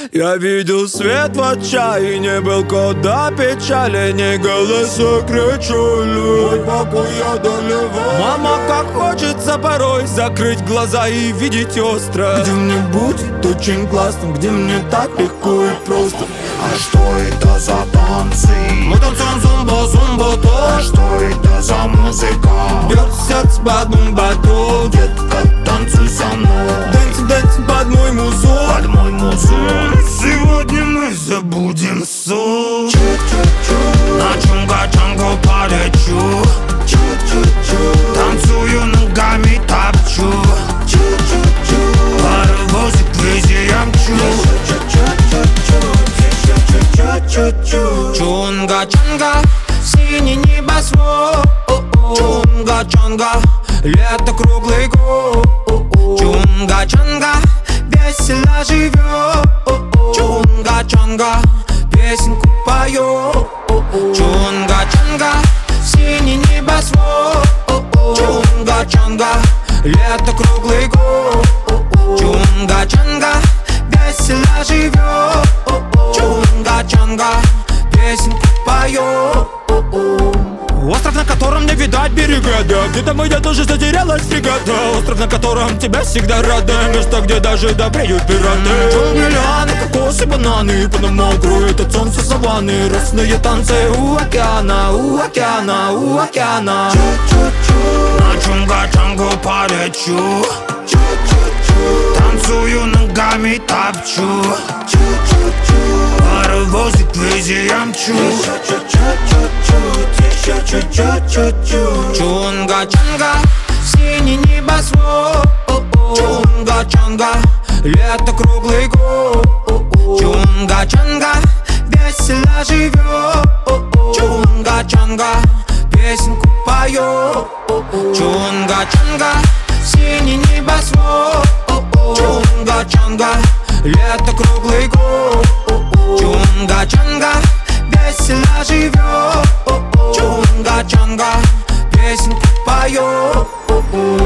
Я видел свет в отчаянии, был куда печали, не голоса кричали. Мой папу я доливал. Мама, как хочется порой закрыть глаза и видеть остро. Где мне будет очень классно, где мне так легко и просто. А что это за танцы? Мы танцуем зумба-зумба-то. А что это за музыка? Бьет сердце под мой батут. Детка, танцуй со мной. Дэнси под мой музон. Под мой музон. Сегодня мы забудем сон. На чунга-чангу полечу. Танцую ногами, топчу. Паровозик вези я мчу. Чунга-чанга, синий небосвод. Чунга-чанга, лето круглый год. Чунга-чанга, весело живет. Чунга-чанга, песенку поет. Чунга-чанга, синий небосвод. Чунга-чанга, лето круглый год. Чунга-чанга, весело живет. Чунга-чанга, песенку поет. Остров, на котором не видать берега, да. Где-то моя тоже затерялась фрегата. Остров, на котором тебя всегда рады. Место, где даже добреют пираты. Джунгли, лианы, кокосы, бананы. Панама кроет от солнца саванны. Росные танцы у океана, у океана, у океана. На чунга-чангу полечу. Танцую ногами, топчу. Паровозик вези я мчу. Чунга-чанга, синий небосвод. Чунга-чанга, лето круглый год. Чунга-чанга, весело живет. Чунга-чанга, песенку поет. Чунга-чанга, синий небосвод. Чунга-чанга, лето круглый год. Чунга-чанга, весело живет. Чунга-чанга, песенку поет.